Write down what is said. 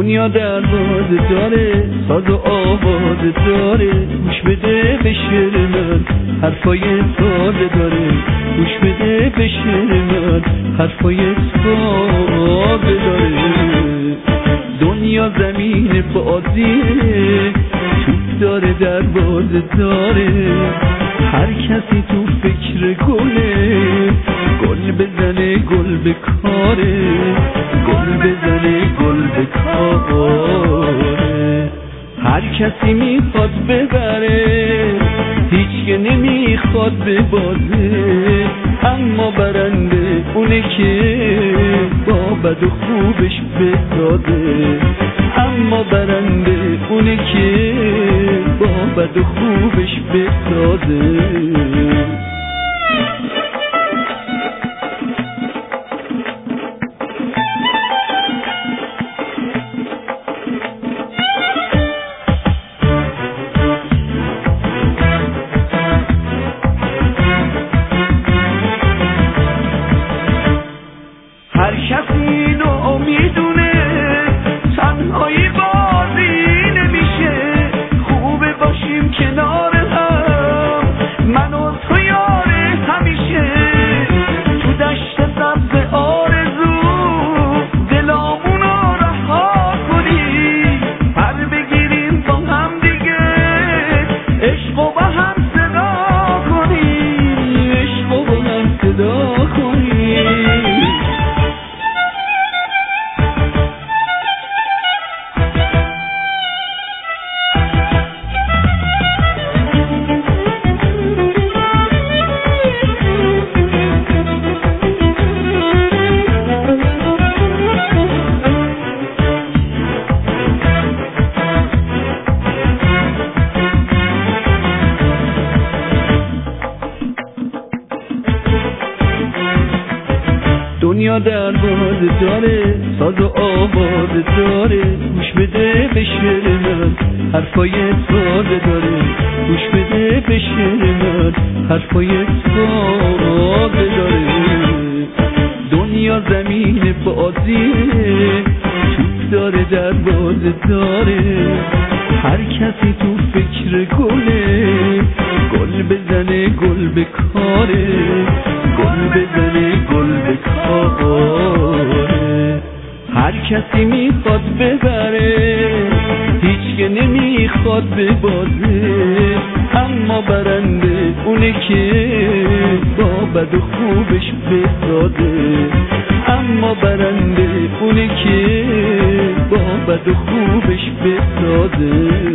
دنیا در باز داره، ساز و آواز داره، گوش بده به شعر من، حرفای تازه داره، گوش بده به شعر من، حرفای تازه داره. دنیا زمین بازیه، توپ داره در باز داره، هر کسی تو فکر گله، گل بزنه گل به کاره، گل بزنه گل به کاره. هر کسی میخواد ببره، هیچ که نمیخواد ببازه، اما برنده اونه که با بد و خوبش بسازه، اما برنده اونه که با بد و خوبش بسازه. هر کسی اینو میدونه، تنهایی بازی نمیشه، خوبه باشیم کنار هم، من و تو یار همیشه، تو دشت سبز آرزو دلامونو رها کنیم، پر بگیریم با هم دیگه، عشق و با هم صدا کنیم، عشق و با هم صدا کنیم. دنیا در باز داره، ساز و آواز داره، گوش بده به شعر من، حرفای تازه داره، گوش بده به شعر من، حرفای تازه داره. دنیا زمین بازیه، توپ داره در باز داره، هر کسی تو فکر گله، گل بزنه گل به کاره، گل بزنه گل به کاره. هر کسی میخواد ببره، هیچ که نمیخواد ببازه، اما برنده اونه که با بد و خوبش بسازه، اما برنده اونه که با بد و خوبش بسازه.